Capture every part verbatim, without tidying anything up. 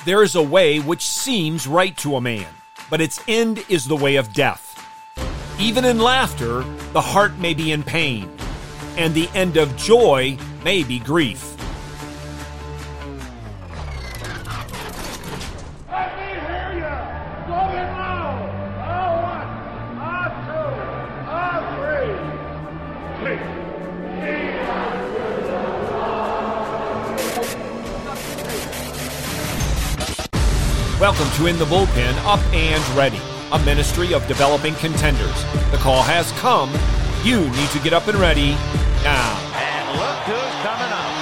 There is a way which seems right to a man, but its end is the way of death. Even in laughter, the heart may be in pain, and the end of joy may be grief. Let me hear you! Going loud! All one, all two, all three. Please. Welcome to In the Bullpen, Up and Ready, a ministry of developing contenders. The call has come. You need to get up and ready now. And look who's coming up.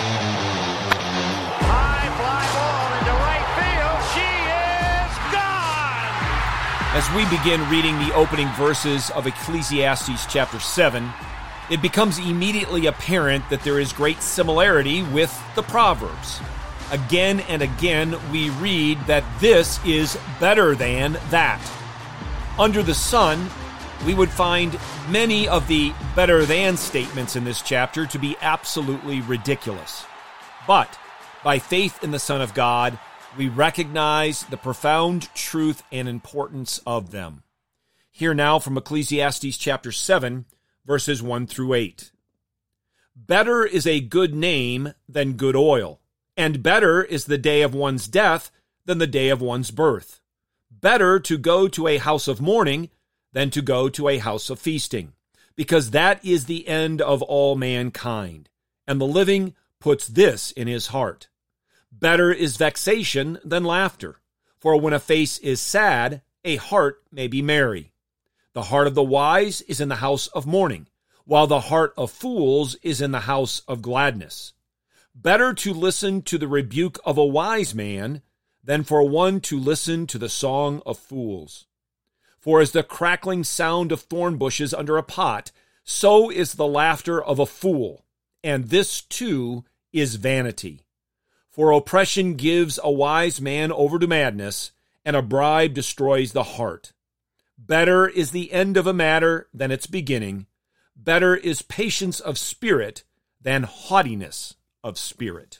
High fly ball into right field. She is gone! As we begin reading the opening verses of Ecclesiastes chapter seven, it becomes immediately apparent that there is great similarity with the Proverbs. Again and again, we read that this is better than that. Under the sun, we would find many of the better than statements in this chapter to be absolutely ridiculous. But by faith in the Son of God, we recognize the profound truth and importance of them. Hear now from Ecclesiastes chapter seven, verses one through eight. Better is a good name than good oil, and better is the day of one's death than the day of one's birth. Better to go to a house of mourning than to go to a house of feasting, because that is the end of all mankind, and the living puts this in his heart. Better is vexation than laughter, for when a face is sad, a heart may be merry. The heart of the wise is in the house of mourning, while the heart of fools is in the house of gladness. Better to listen to the rebuke of a wise man than for one to listen to the song of fools. For as the crackling sound of thorn bushes under a pot, so is the laughter of a fool, and this too is vanity. For oppression gives a wise man over to madness, and a bribe destroys the heart. Better is the end of a matter than its beginning. Better is patience of spirit than haughtiness of spirit.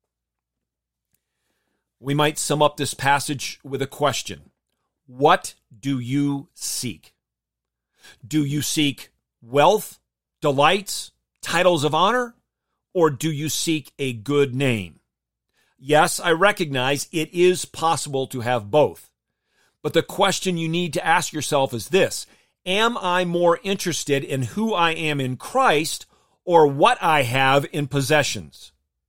We might sum up this passage with a question. What do you seek? Do you seek wealth, delights, titles of honor, or do you seek a good name? Yes, I recognize it is possible to have both. But the question you need to ask yourself is this: am I more interested in who I am in Christ or what I have in possessions?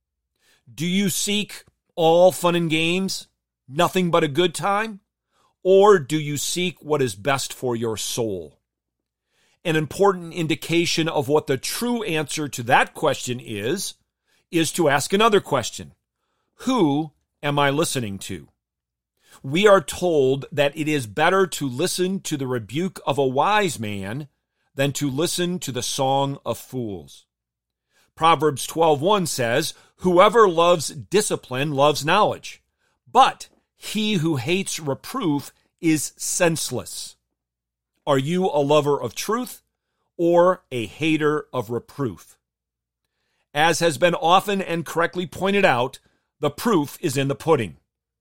Do you seek all fun and games, nothing but a good time? Or do you seek what is best for your soul? An important indication of what the true answer to that question is, is to ask another question. Who am I listening to? We are told that it is better to listen to the rebuke of a wise man than to listen to the song of fools. Proverbs twelve one says, "Whoever loves discipline loves knowledge, but he who hates reproof is senseless." Are you a lover of truth or a hater of reproof? As has been often and correctly pointed out, the proof is in the pudding.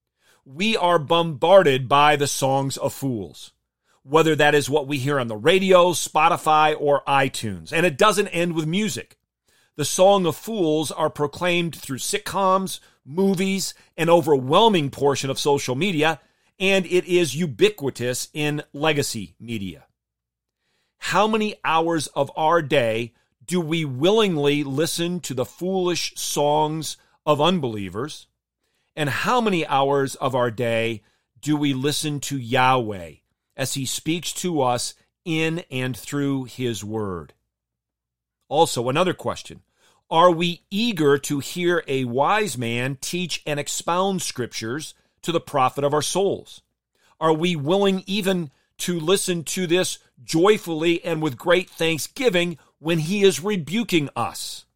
We are bombarded by the songs of fools, whether that is what we hear on the radio, Spotify, or iTunes. And it doesn't end with music. The song of fools are proclaimed through sitcoms, movies, an overwhelming portion of social media, and it is ubiquitous in legacy media. How many hours of our day do we willingly listen to the foolish songs of unbelievers? And how many hours of our day do we listen to Yahweh as he speaks to us in and through his word? Also, another question. Are we eager to hear a wise man teach and expound scriptures to the profit of our souls? Are we willing even to listen to this joyfully and with great thanksgiving when he is rebuking us?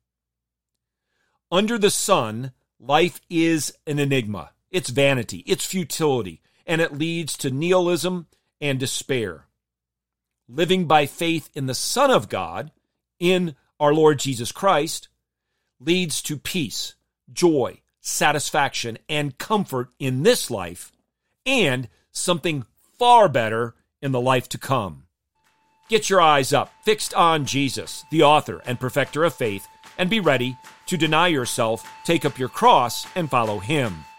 Under the sun, life is an enigma. It's vanity, it's futility, and it leads to nihilism and despair. Living by faith in the Son of God, in our Lord Jesus Christ, leads to peace, joy, satisfaction, and comfort in this life, and something far better in the life to come. Get your eyes up, fixed on Jesus, the author and perfecter of faith, and be ready to deny yourself, take up your cross, and follow him.